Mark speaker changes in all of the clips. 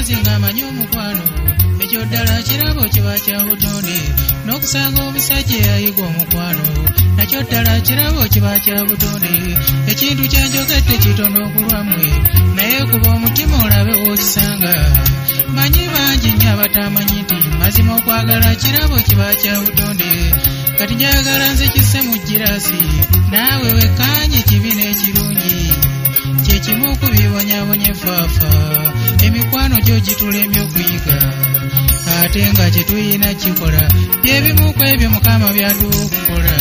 Speaker 1: mukazi ng'amanyi omukwano ekyo ddala kirabo kiba kya butonde n'okusanga omusajja eyayiga omukwano nakyo ddala kirabo kiba kya butonde ekintu kyenjogedde kitono okulwammwe naye kuba omutima olabe w'okisanga manyi bangi nnyo abatamanyi nti mazima okwagala kirabo kiba kya butonde kati njagala nze kisse mu giraasi naawe wekkaanye kibi n'ekirungi kyekimu ku bibonyaabonye faafa emikwano gyo gitulemye okuyiga ate nga kye tuyina kikola byebimu ku ebyo Mukama byatuwa okukola.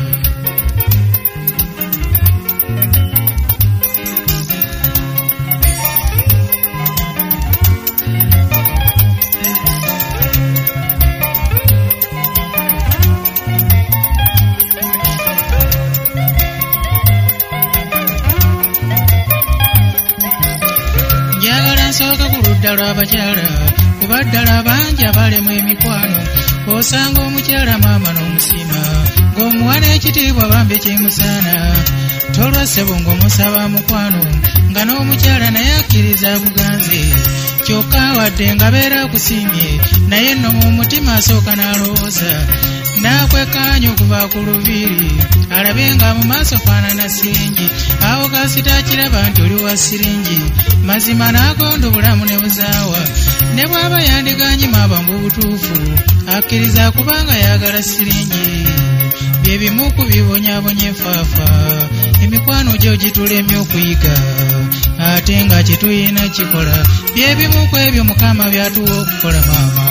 Speaker 1: Njagala nsooka ku ludda lw'abakyala kuba ddala bangi abalemu emikwano osanga omukyala maama n'omusiima ng'omuwa n'ekitiibwa bambi kimusaana tolwa ssebo ng'omusaba mukwano nga n'omukyala naye akkiriza buganze kyokka wadde nga beera akusiimye naye nno mu mutima asooka n'alowooza n'akwekkaanya okuva ku luviiri alabe nga mu maaso faanana siringi awo kasita akiraba nti oli wa siringi mazima n'agonda obulamu ne buzaawa ne bw'aba yandiganyima aba mu butuufu akkiriza kubanga yagala siringi bye bimu ku bibonyaabonye faafa emikwano gyo gitulemye okuyiga ate nga kye tuyina kikola bye bimu ku ebyo Mukama byatuwa okukola maama.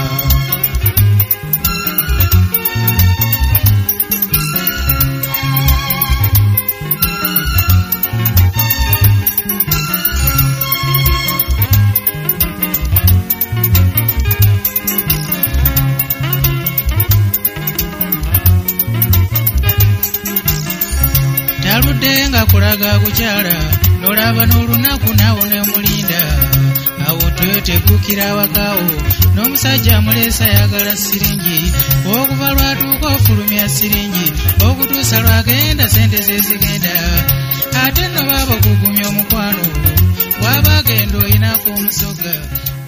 Speaker 1: Taludde nga kulaga kukyala n'olaba n'olunaku naawo n'omulinda awo tweteggukira awakaawo n'omusajja amuleesa ayagala siringi okuva lwatuuka ofulumya siringi okutuusa lwagenda sente ze zigenda ate nno baaba okugumya omukwano bw'aba agenda oyinako omusoga